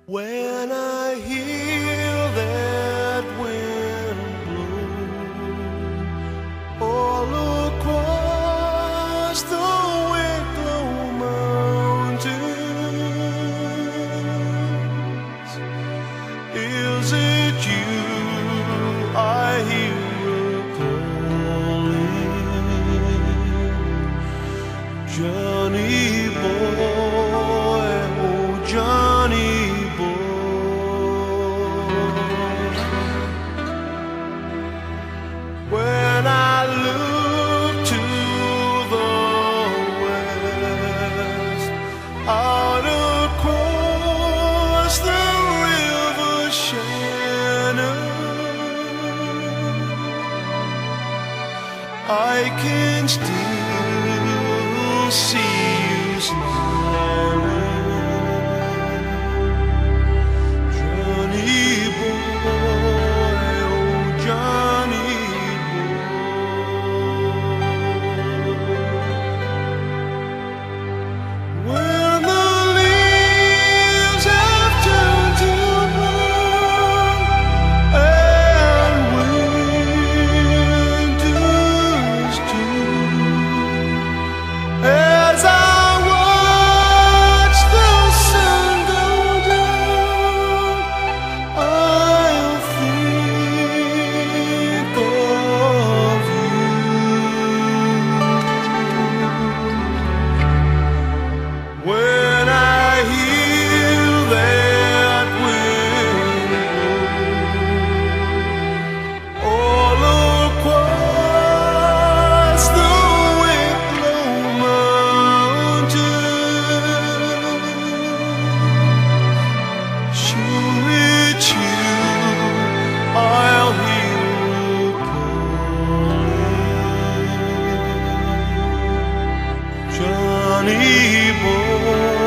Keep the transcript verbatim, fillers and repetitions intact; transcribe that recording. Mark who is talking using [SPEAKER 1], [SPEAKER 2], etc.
[SPEAKER 1] When I hear that wind blow all across the Wicklow Mountains, is it you I hear calling? Johnny boy, oh Johnny when I look to the west, out across the river Shannon, I can still see you smiling. Johnny boy.